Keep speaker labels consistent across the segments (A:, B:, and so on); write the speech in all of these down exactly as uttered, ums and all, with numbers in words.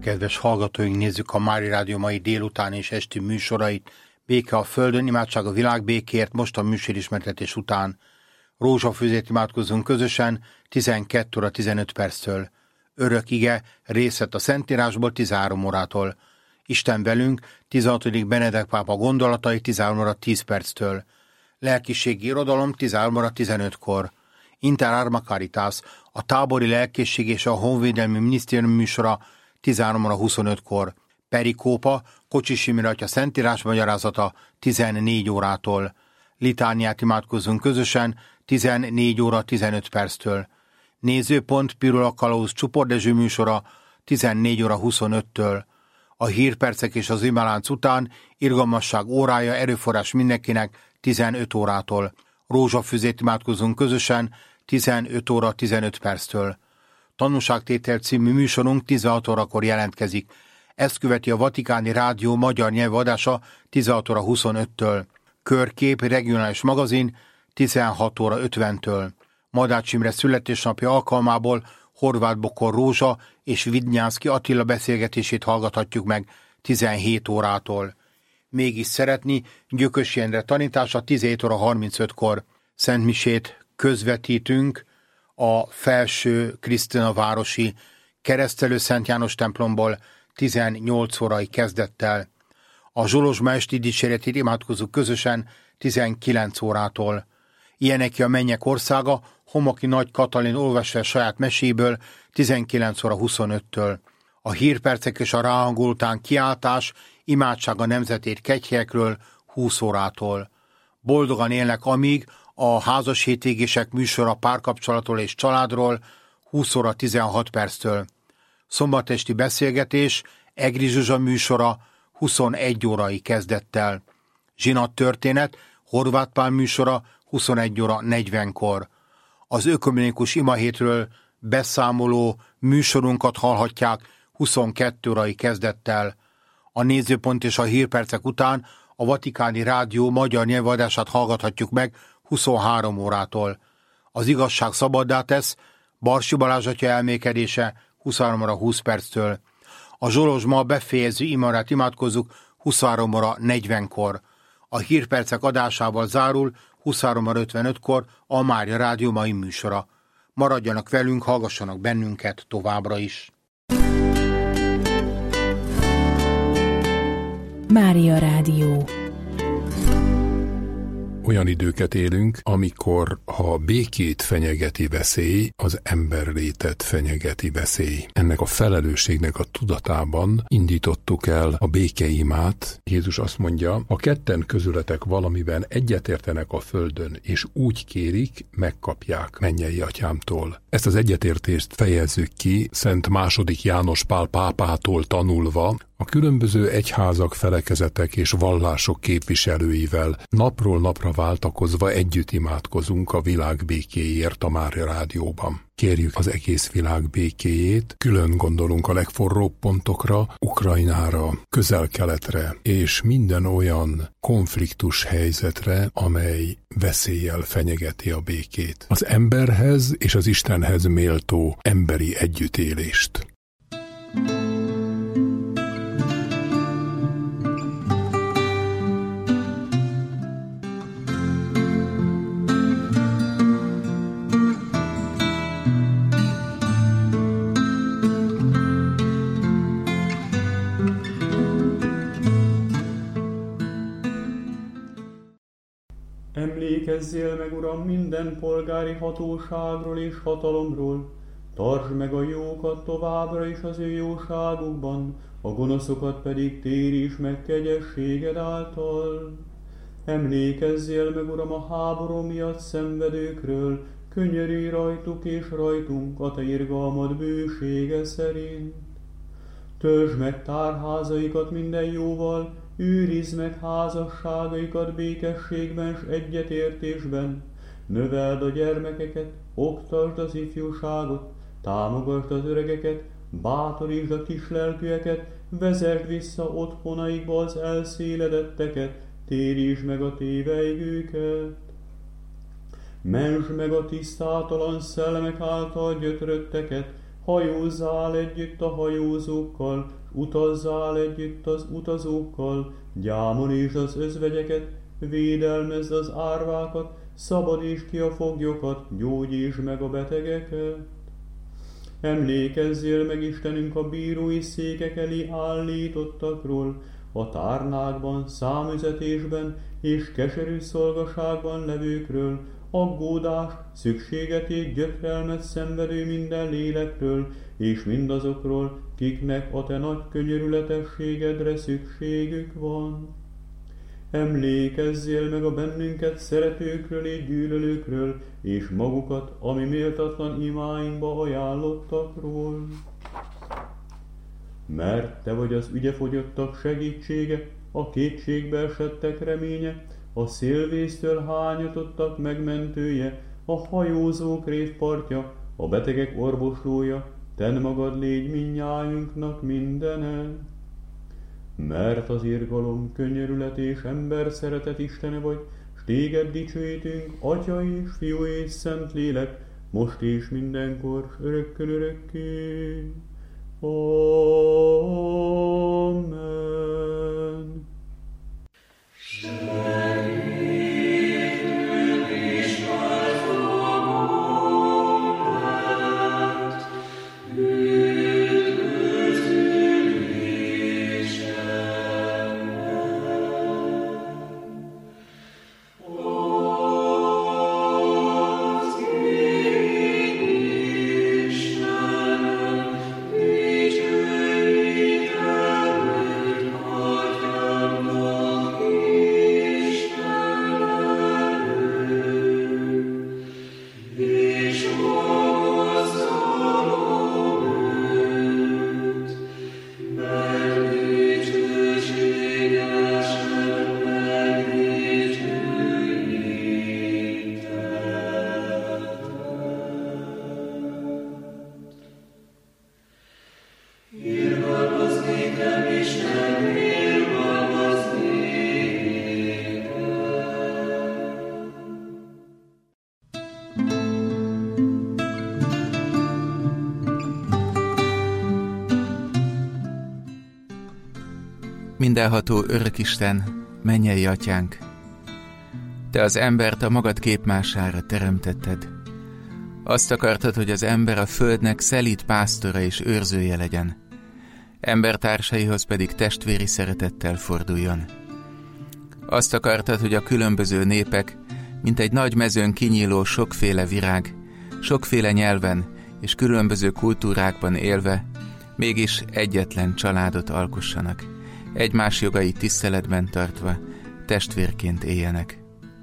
A: Kedves hallgatóink, nézzük a Mária Rádió mai délután és esti műsorait. Béke a földön, imádság a világ békéért, most a műsorismertetés után. Rózsafűzét imádkozzunk közösen, tizenkét óra tizenöt perctől. Örök ige, részlet a Szentírásból tizenhárom órától. Isten velünk, tizenhatodik Benedek pápa gondolatai tizenhárom óra tíz perctől. Lelkiségi irodalom tizenhárom óra tizenötkor. Inter Arma Caritas, a tábori lelkészség és a honvédelmi minisztérium műsora tizenhárom óra huszonötkor. Perikópa, Kocsis Imre atya Szentírás magyarázata tizennégy órától. Litániát imádkozzunk közösen tizennégy óra tizenöt perctől. Nézőpont Pirula Kalauz Csupor Dezső műsora tizennégy óra huszonöttől. A hírpercek és az imalánc után irgalmasság órája, erőforrás mindenkinek tizenöt órától. Rózsafüzét imádkozzunk közösen tizenöt óra tizenöt perctől. Tanúságtétel című műsorunk tizenhat órakor jelentkezik. Ezt követi a Vatikáni Rádió magyar nyelvű adása tizenhat óra huszonöttől. Körkép regionális magazin tizenhat óra ötventől. Madács Imre születésnapja alkalmából Horváth Bokor Rózsa és Vidnyánszky Attila beszélgetését hallgathatjuk meg tizenhét órától. Mégis szeretni Gyökösi Endre tanítása tizenhét óra harmincötkor. Szentmisét közvetítünk a Felső Krisztina városi Keresztelő Szent János templomból tizennyolc órai kezdettel. A Zsolozsma esti dicséretét imádkozzuk közösen tizenkilenc órától. Ilyeneki a mennyek országa, Homoki Nagy Katalin olvasva saját meséből tizenkilenc óra huszonöttől. A hírpercek és a ráhangol után kiáltás, imádság a nemzetét kegyhelyekről húsz órától. Boldogan élnek amíg a házas hétvégések műsora párkapcsolatról és családról húsz óra tizenhat perctől. Szombatesti beszélgetés Egri Zsuzsa műsora huszonegy órai kezdettel. Zsinat történet Horváth Pál műsora huszonegy óra negyvenkor. Az ökumenikus imahétről beszámoló műsorunkat hallhatják huszonkettő órai kezdettel. A nézőpont és a hírpercek után a Vatikáni Rádió magyar nyelvadását hallgathatjuk meg huszonhárom órától. Az igazság szabaddá tesz, Barsi Balázs atya elmékedése huszonhárom óra húsz perctől. A Zsolozsma befejező imarát imádkozzuk huszonhárom óra negyvenkor. A hírpercek adásával zárul huszonhárom óra ötvenötkor a Mária Rádió mai műsora. Maradjanak velünk, hallgassanak bennünket továbbra is.
B: Mária Rádió.
C: Olyan időket élünk, amikor ha békét fenyegeti veszély, az emberlétet fenyegeti veszély. Ennek a felelősségnek a tudatában indítottuk el a békeimát. Jézus azt mondja, ha ketten közületek valamiben egyetértenek a földön, és úgy kérik, megkapják mennyei atyámtól. Ezt az egyetértést fejezzük ki Szent második János Pál pápától tanulva, a különböző egyházak, felekezetek és vallások képviselőivel napról napra váltakozva együtt imádkozunk a világ békéért a Mária Rádióban. Kérjük az egész világ békéjét, külön gondolunk a legforróbb pontokra, Ukrajnára, Közel-Keletre és minden olyan konfliktus helyzetre, amely veszéllyel fenyegeti a békét. Az emberhez és az Istenhez méltó emberi együttélést.
D: Emlékezzél meg, Uram, minden polgári hatóságról és hatalomról, tartsd meg a jókat továbbra is az ő jóságukban, a gonoszokat pedig téríts meg kegyességed által. Emlékezzél meg, Uram, a háború miatt szenvedőkről, könyörülj rajtuk és rajtunk a te irgalmad bősége szerint. Töltsd meg tárházaikat minden jóval, őrizd meg házasságaikat békességben s egyetértésben, növeld a gyermekeket, oktasd az ifjúságot, támogasd az öregeket, bátorítsd a kislelkűeket, vezesd vissza otthonaikba az elszéledetteket, térítsd meg a téveigőket. Mentsd meg a tisztátalan szellemek által gyötrötteket, hajózzál együtt a hajózókkal, utazzál együtt az utazókkal, gyámolítsd az özvegyeket, védelmezd az árvákat, szabadítsd ki a foglyokat, gyógyítsd meg a betegeket. Emlékezzél meg, Istenünk, a bírói székek elé állítottakról, a tárnákban, számüzetésben és keserű szolgaságban levőkről, aggódást, szükségetét, gyötrelmet szenvedő minden lélekről, és mindazokról, kiknek a te nagy könyörületességedre szükségük van. Emlékezzél meg a bennünket szeretőkről és gyűlölőkről, és magukat, ami méltatlan imáinkba ajánlottakról. Mert te vagy az ügyefogyottak segítsége, a kétségbe esettek reménye, a szélvésztől hányatottak megmentője, a hajózók révpartja, a betegek orvoslója, tenn magad légy mindnyájunknak mindene. Mert az irgalom, könyörület és ember szeretet Istene vagy, s téged dicsőítünk, Atya és Fiú és Szentlélek, most és mindenkor, s örökkön örökké. Amen.
E: Mindenható Örökisten, mennyei Atyánk, Te az embert a magad képmására teremtetted. Azt akartad, hogy az ember a földnek szelíd pásztora és őrzője legyen, embertársaihoz pedig testvéri szeretettel forduljon. Azt akartad, hogy a különböző népek, mint egy nagy mezőn kinyíló sokféle virág, sokféle nyelven és különböző kultúrákban élve, mégis egyetlen családot alkossanak, egymás jogait tiszteletben tartva, testvérként éljenek.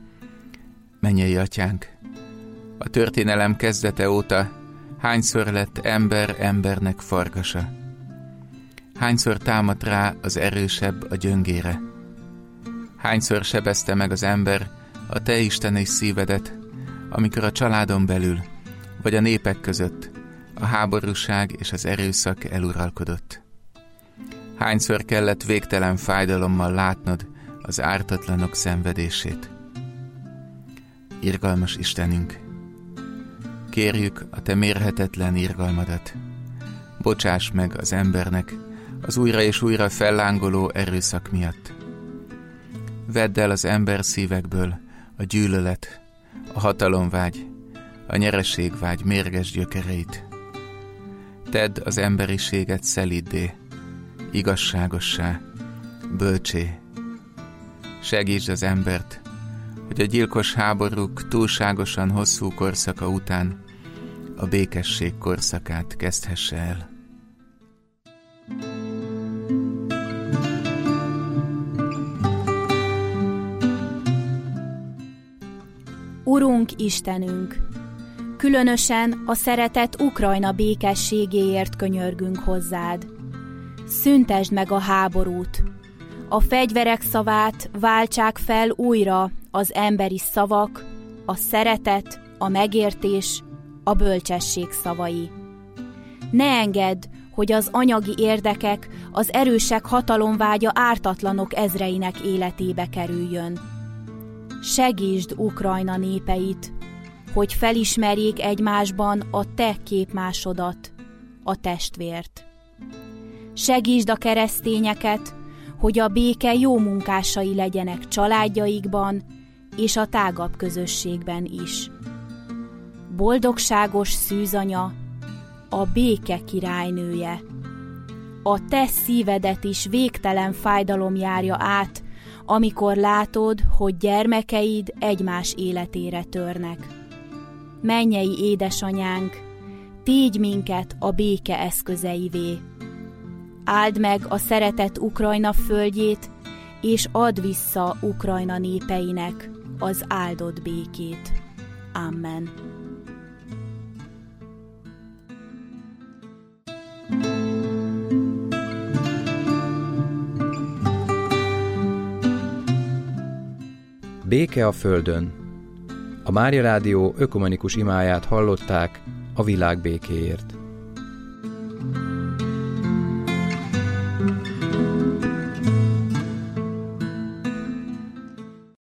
E: Mennyei Atyánk, a történelem kezdete óta hányszor lett ember embernek farkasa? Hányszor támadt rá az erősebb a gyöngére? Hányszor sebezte meg az ember a te isteni szívedet, amikor a családon belül, vagy a népek között a háborúság és az erőszak eluralkodott? Hányszor kellett végtelen fájdalommal látnod az ártatlanok szenvedését? Irgalmas Istenünk, kérjük a te mérhetetlen irgalmadat. Bocsáss meg az embernek az újra és újra fellángoló erőszak miatt. Vedd el az ember szívekből a gyűlölet, a hatalomvágy, a nyereségvágy mérges gyökereit. Tedd az emberiséget szeliddé, igazságossá, bölcsé. Segítsd az embert, hogy a gyilkos háborúk túlságosan hosszú korszaka után a békesség korszakát kezdhesse el.
B: Urunk Istenünk, különösen a szeretett Ukrajna békességéért könyörgünk hozzád. Szüntesd meg a háborút, a fegyverek szavát váltsák fel újra az emberi szavak, a szeretet, a megértés, a bölcsesség szavai. Ne engedd, hogy az anyagi érdekek, az erősek hatalomvágya ártatlanok ezreinek életébe kerüljön. Segítsd Ukrajna népeit, hogy felismerjék egymásban a te képmásodat, a testvért. Segítsd a keresztényeket, hogy a béke jó munkásai legyenek családjaikban és a tágabb közösségben is. Boldogságos szűzanya, a béke királynője. A te szívedet is végtelen fájdalom járja át, amikor látod, hogy gyermekeid egymás életére törnek. Mennyei édesanyánk, tégy minket a béke eszközeivé. Áld meg a szeretett Ukrajna földjét, és add vissza Ukrajna népeinek az áldott békét. Amen.
F: Béke a földön. A Mária Rádió ökumenikus imáját hallották a világ békéért.